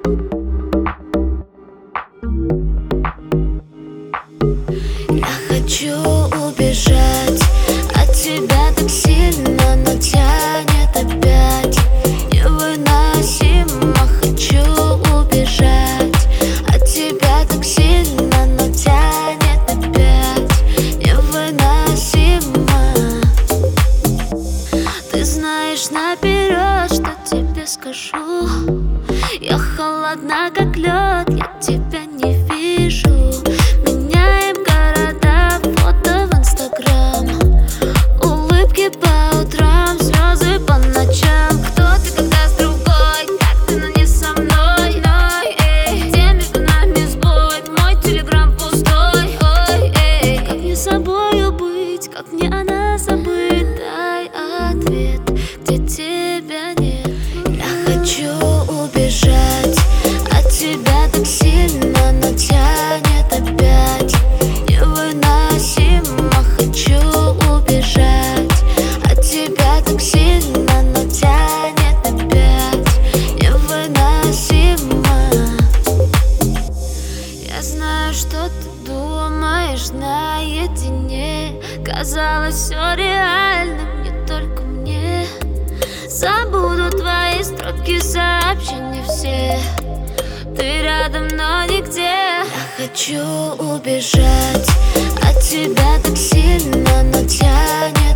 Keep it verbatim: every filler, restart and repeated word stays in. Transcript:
Я хочу убежать от тебя так сильно, но тянет опять. Невыносимо хочу убежать от тебя так сильно, но тянет опять. Невыносимо. Ты знаешь наперед, что тебе скажу. Я холодна, как лед, я тебя не вижу. Меняем города, фото в Инстаграм, улыбки по утрам, слезы по ночам. Кто ты, когда с другой? Как ты, но не со мной? Ой, эй, где между нами сбой? Мой телеграм пустой. Ой, эй, как мне собою быть? Как мне она забыть? Дай ответ, где тебя нет. Я хочу убежать от тебя так сильно, но тянет опять. Невыносимо хочу убежать от тебя так сильно, но тянет опять. Невыносимо. Я знаю, что ты думаешь наедине. Казалось, все реально, не только мне. Забуду твои строки, сообщения все. Ты рядом, но нигде. Я хочу убежать от тебя так сильно, но тянет